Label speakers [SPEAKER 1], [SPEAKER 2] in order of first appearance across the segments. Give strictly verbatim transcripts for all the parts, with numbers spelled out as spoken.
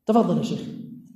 [SPEAKER 1] تفضل يا شيخ.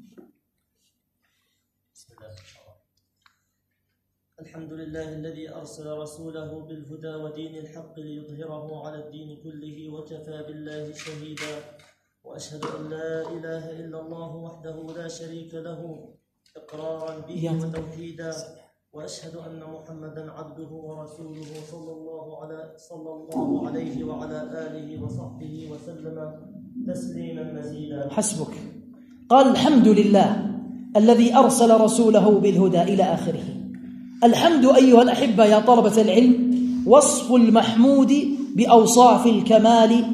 [SPEAKER 2] الحمد لله الذي أرسل رسوله بالهدى ودين الحق ليظهره على الدين كله وكفى بالله شهيدا، وأشهد أن لا إله إلا الله وحده لا شريك له إقرارا به وتوحيدا، وأشهد أن محمدا عبده ورسوله صلى الله على صلى الله عليه وعلى آله وصحبه وسلم تسليما مزيدا.
[SPEAKER 1] حسبك. قال الحمد لله الذي أرسل رسوله بالهدى إلى آخره. الحمد أيها الأحبة يا طلبة العلم وصف المحمود بأوصاف الكمال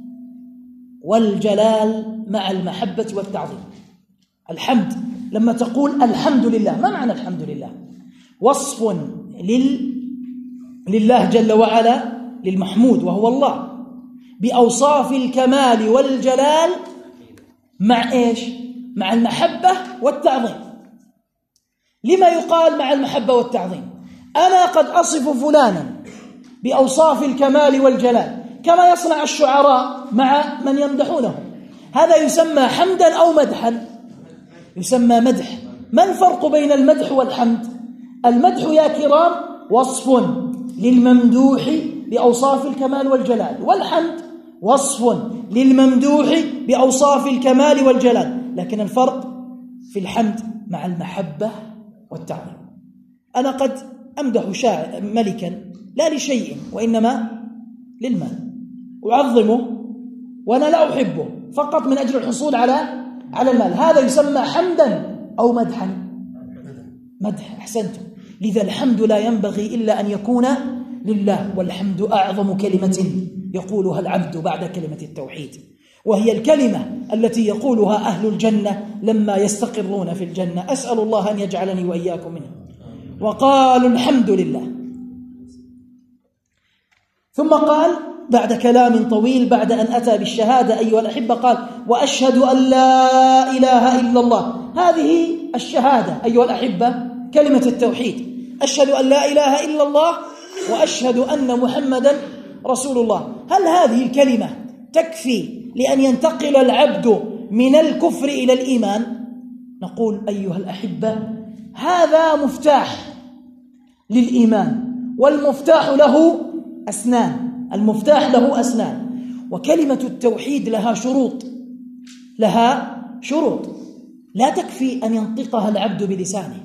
[SPEAKER 1] والجلال مع المحبة والتعظيم. الحمد لما تقول الحمد لله، ما معنى الحمد لله؟ وصف لل... لله جل وعلا، للمحمود وهو الله، بأوصاف الكمال والجلال مع إيش؟ مع المحبة والتعظيم. لما يقال مع المحبة والتعظيم؟ أنا قد أصف فلانا بأوصاف الكمال والجلال كما يصنع الشعراء مع من يمدحونه، هذا يسمى حمدا أو مدحا؟ يسمى مدح. ما الفرق بين المدح والحمد؟ المدح يا كرام وصف للممدوح بأوصاف الكمال والجلال، والحمد وصف للممدوح بأوصاف الكمال والجلال، لكن الفرق في الحمد مع المحبة والتعظيم. أنا قد أمدح شاعر ملكا لا لشيء وإنما للمال، أعظمه وأنا لا أحبه فقط من أجل الحصول على على المال، هذا يسمى حمدا أو مدحا؟ مدح. أحسنتم. لذا الحمد لا ينبغي إلا أن يكون لله، والحمد أعظم كلمة يقولها العبد بعد كلمة التوحيد، وهي الكلمة التي يقولها أهل الجنة لما يستقرون في الجنة. أسأل الله أن يجعلني وإياكم منه. وقالوا الحمد لله. ثم قال بعد كلام طويل بعد أن أتى بالشهادة أيها الأحبة، قال وأشهد أن لا إله إلا الله. هذه الشهادة أيها الأحبة كلمة التوحيد، أشهد أن لا إله إلا الله وأشهد أن محمدا رسول الله. هل هذه الكلمة تكفي لأن ينتقل العبد من الكفر إلى الإيمان؟ نقول أيها الأحبة هذا مفتاح للإيمان، والمفتاح له أسنان، المفتاح له أسنان. وكلمة التوحيد لها شروط، لها شروط لا تكفي أن ينطقها العبد بلسانه.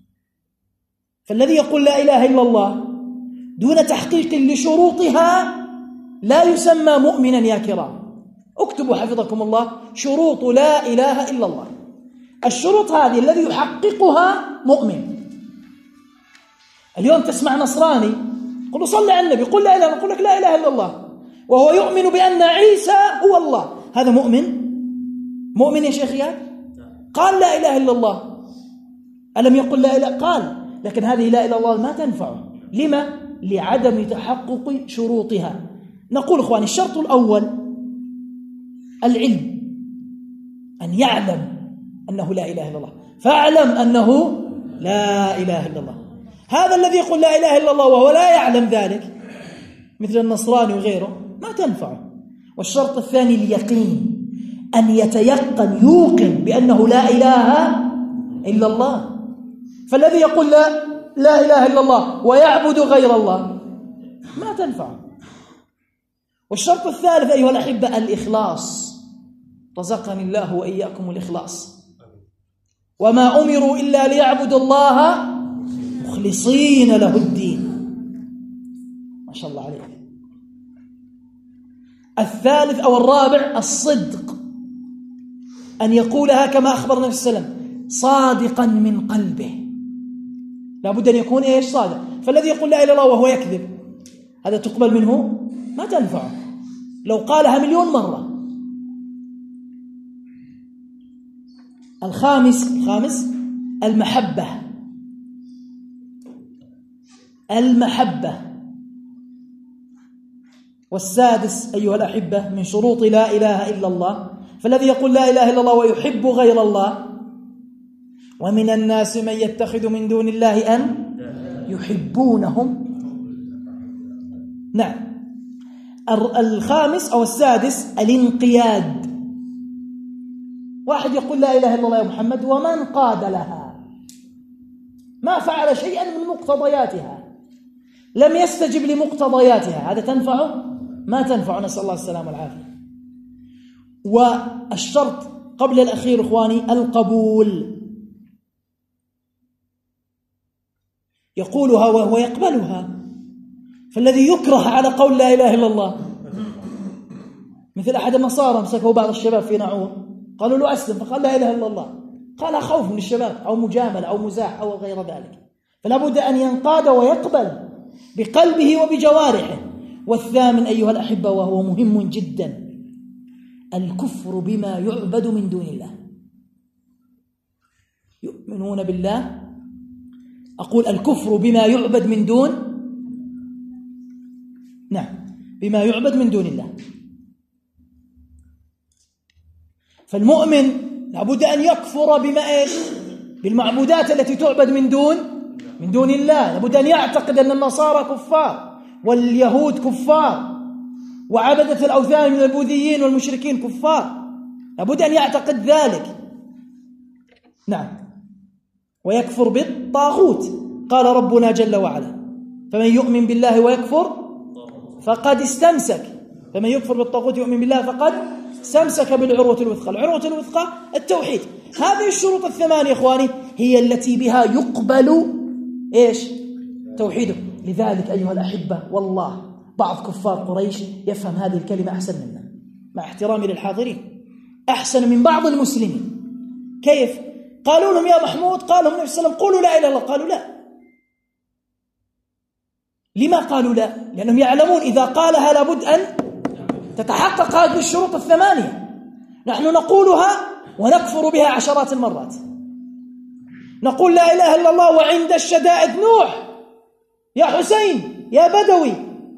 [SPEAKER 1] فالذي يقول لا إله إلا الله دون تحقيق لشروطها لا يسمى مؤمنا يا كرام. اكتبوا حفظكم الله شروط لا إله إلا الله. الشروط هذه الذي يحققها مؤمن. اليوم تسمع نصراني قل صل على النبي، قل لا إله، نقول لك لا إله إلا الله، وهو يؤمن بأن عيسى هو الله، هذا مؤمن؟ مؤمن يا شيخ يا؟ قال لا إله إلا الله، ألم يقل لا إله؟ قال، لكن هذه لا إله إلا الله ما تنفعه. لما؟ لعدم تحقق شروطها. نقول إخواني الشرط الأول العلم، أن يعلم أنه لا إله إلا الله، فاعلم أنه لا إله إلا الله. هذا الذي يقول لا إله إلا الله وهو لا يعلم ذلك مثل النصراني وغيره ما تنفعه. والشرط الثاني اليقين، أن يتيقن يوقن بأنه لا إله إلا الله. فالذي يقول لا, لا إله إلا الله ويعبد غير الله ما تنفعه. والشرط الثالث أيها الأحبة الإخلاص، رزقني الله وإياكم الإخلاص. وما أمروا إلا ليعبدوا الله مخلصين له الدين. ما شاء الله عليك. الثالث أو الرابع الصدق، أن يقولها كما أخبر النبي صلى الله عليه وسلم صادقا من قلبه. لابد أن يكون إيش؟ صادق. فالذي يقول لا إله إلا الله وهو يكذب هذا تقبل منه؟ ما تنفعه لو قالها مليون مرة. الخامس الخامس المحبة، المحبة. والسادس أيها الأحبة من شروط لا إله إلا الله، فالذي يقول لا إله إلا الله ويحب غير الله. ومن الناس من يتخذ من دون الله أن يحبونهم. نعم. الخامس أو السادس الانقياد، واحد يقول لا إله إلا الله يا محمد ومن قاد لها، ما فعل شيئا من مقتضياتها، لم يستجب لمقتضياتها، هذا تنفعه؟ ما تنفع، نسأل الله السلامة والعافية. والشرط قبل الأخير إخواني القبول، يقولها وهو يقبلها. فالذي يكره على قول لا إله إلا الله مثل أحد النصارى مسكوا بعض الشباب في نعور، قالوا له أسلم، فقال لا إله إلا الله، قال خوف من الشباب أو مجاملة أو مزاح أو غير ذلك. فلا بد أن ينقاد ويقبل بقلبه وبجوارحه. والثامن أيها الأحبة وهو مهم جدا، الكفر بما يعبد من دون الله. يؤمنون بالله، أقول الكفر بما يعبد من دون، نعم بما يعبد من دون الله. فالمؤمن لابد أن يكفر بما إيش؟ بالمعبودات التي تعبد من دون من دون الله. لابد أن يعتقد أن النصارى كفار واليهود كفار وعبدة الأوثان من البوذيين والمشركين كفار، لابد أن يعتقد ذلك. نعم. ويكفر بالطاغوت، قال ربنا جل وعلا فمن يؤمن بالله ويكفر فقد استمسك، فمن يكفر بالطاغوت يؤمن بالله فقد استمسك بالعروة الوثقى. العروة الوثقى التوحيد. هذه الشروط الثمانية إخواني هي التي بها يقبل إيش؟ توحيده. لذلك أيها الأحبة والله بعض كفار قريش يفهم هذه الكلمة أحسن منا، مع احترامي للحاضرين، أحسن من بعض المسلمين. كيف؟ قالوا لهم يا محمود، قال لهم النبي صلى الله عليه وسلم قولوا لا إله إلا الله، قالوا لا. لما قالوا لا؟ لأنهم يعلمون إذا قالها لابد أن تتحقق هذه الشروط الثمانية. نحن نقولها ونكفر بها عشرات المرات، نقول لا إله إلا الله وعند الشدائد نوح يا حسين يا بدوي.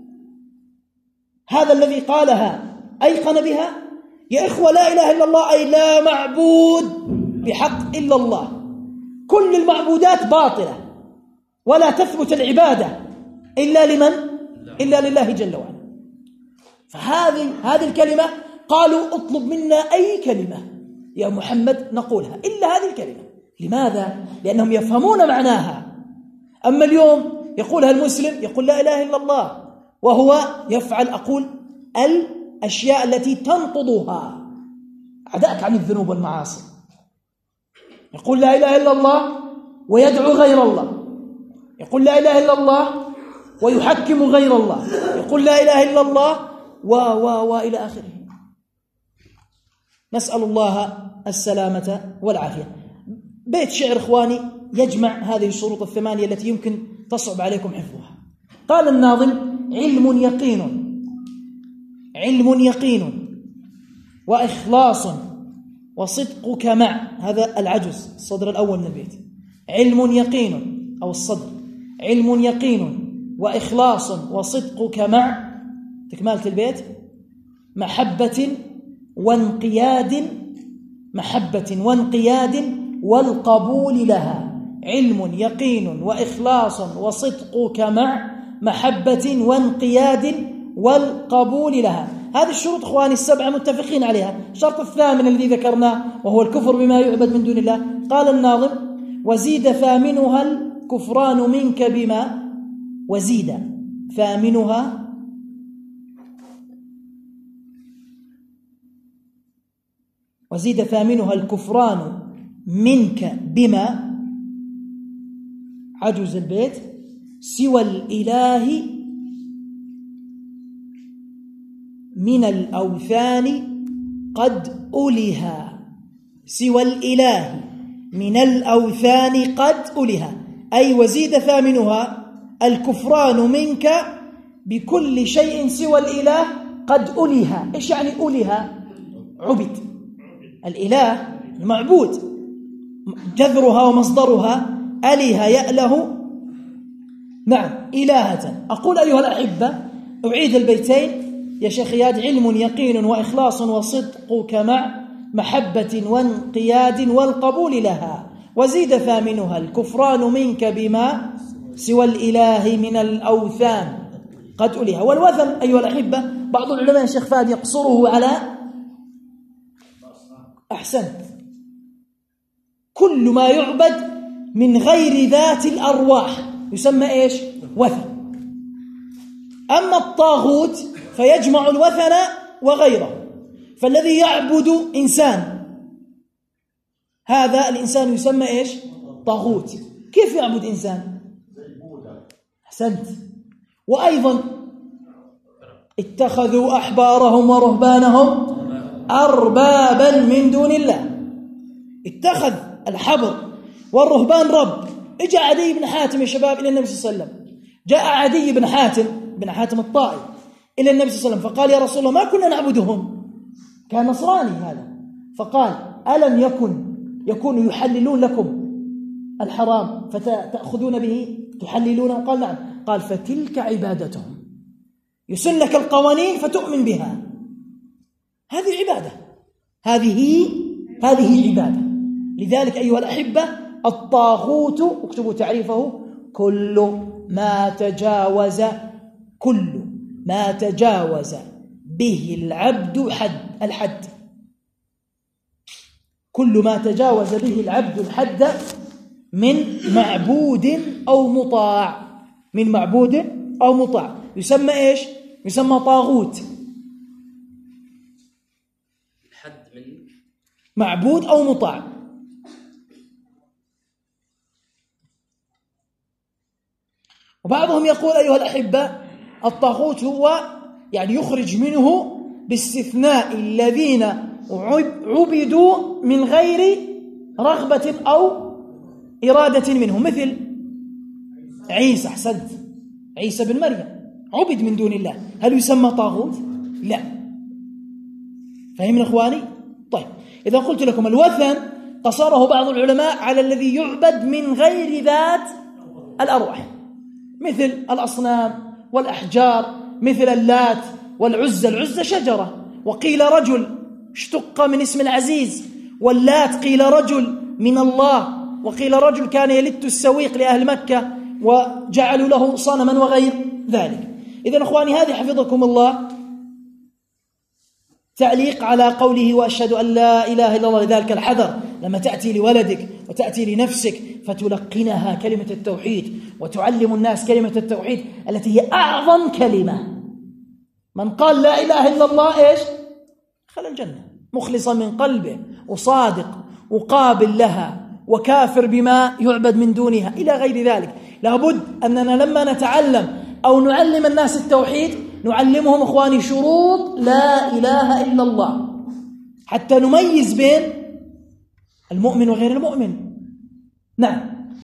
[SPEAKER 1] هذا الذي قالها أيقن بها يا إخوة. لا إله إلا الله أي لا معبود بحق إلا الله، كل المعبودات باطلة ولا تثبت العبادة إلا لمن؟ إلا لله جل وعلا. فهذه هذه الكلمة قالوا اطلب منا أي كلمة يا محمد نقولها إلا هذه الكلمة. لماذا؟ لأنهم يفهمون معناها. أما اليوم يقولها المسلم، يقول لا إله إلا الله وهو يفعل أقول الأشياء التي تنقضها، عداك عن الذنوب والمعاصي. يقول لا إله إلا الله ويدعو غير الله، يقول لا إله إلا الله ويحكم غير الله، يقول لا إله إلا الله و و وإلى آخره. نسأل الله السلامة والعافية. بيت شعر إخواني يجمع هذه الشروط الثمانية التي يمكن تصعب عليكم حفظها. قال الناظم علم يقين، علم يقين وإخلاص وصدقك مع، هذا العجز الصدر الأول من البيت. علم يقين أو الصدر، علم يقين وإخلاص وصدقك مع، تكمالة البيت محبة وانقياد، محبة وانقياد والقبول لها. علم يقين وإخلاص وصدقك مع محبة وانقياد والقبول لها. هذه الشروط إخواني السبعة متفقين عليها. الشرط الثامن الذي ذكرناه وهو الكفر بما يعبد من دون الله، قال الناظم وزيد ثامنها الكفران منك بما، وزيد ثامنها وزيد ثامنها الكفران منك بما، عجز البيت، سوى الإله من الأوثان قد ألها، سوى الإله من الأوثان قد ألها، أي وزيد ثامنها الكفران منك بكل شيء سوى الإله قد ألها. إيش يعني ألها؟ عبد. الإله المعبود جذرها ومصدرها أله يأله، نعم إلهة. أقول أيها الأحبة أعيد البيتين يا شيخ إياد. علم يقين وإخلاص وصدقك مع محبة وانقياد والقبول لها، وزيد ثامنها الكفران منك بما سوى الإله من الأوثان قد ألها. والوثن أيها الأحبة بعض العلماء الشيخ فهد يقصره على، أحسنت، كل ما يعبد من غير ذات الأرواح يسمى إيش؟ وثن. أما الطاغوت فيجمع الوثن وغيره، فالذي يعبد إنسان هذا الإنسان يسمى إيش؟ طاغوت. كيف يعبد إنسان؟ أحسنت. وأيضا اتخذوا أحبارهم ورهبانهم أربابا من دون الله. اتخذ الحبر والرهبان رب. اجى عدي بن حاتم يا شباب إلى النبي صلى الله عليه وسلم، جاء عدي بن حاتم بن حاتم الطائي إلى النبي صلى الله عليه وسلم فقال يا رسول الله ما كنا نعبدهم، كان نصراني هذا، فقال ألم يكن يكون يحللون لكم الحرام فتأخذون به تحللونه؟ قال نعم. قال فتلك عبادتهم، يسن لك القوانين فتؤمن بها، هذه عبادة، هذه هذه عبادة. لذلك أيها الأحبة الطاغوت اكتبوا تعريفه كل ما تجاوز كل ما تجاوز به العبد حد الحد كل ما تجاوز به العبد الحد من معبود أو مطاع من معبود أو مطاع يسمى إيش؟ يسمى طاغوت.
[SPEAKER 3] الحد من
[SPEAKER 1] معبود أو مطاع. وبعضهم يقول أيها الأحبة الطاغوت هو يعني يخرج منه باستثناء الذين عبدوا من غير رغبة أو إرادة منه، مثل عيسى. أحسنت، عيسى بن مريم عبد من دون الله، هل يسمى طاغوت؟ لا. فهمنا إخواني؟ طيب إذا قلت لكم الوثن قصره بعض العلماء على الذي يعبد من غير ذات الأرواح، مثل الأصنام والأحجار، مثل اللات والعزى. العزى شجرة، وقيل رجل اشتق من اسم العزيز، واللات قيل رجل من الله، وقيل رجل كان يلت السويق لأهل مكة وجعلوا له صنما وغير ذلك. إذن أخواني هذه حفظكم الله تعليق على قوله وأشهد أن لا إله إلا الله. لذلك الحذر لما تأتي لولدك وتأتي لنفسك فتلقنها كلمة التوحيد وتعلم الناس كلمة التوحيد التي هي أعظم كلمة. من قال لا إله إلا الله إيش؟ دخل الجنة مخلصا من قلبه وصادق وقابل لها وكافر بما يعبد من دونها إلى غير ذلك. لابد أننا لما نتعلم أو نعلم الناس التوحيد نعلمهم إخواني شروط لا إله إلا الله حتى نميز بين المؤمن وغير المؤمن. نعم.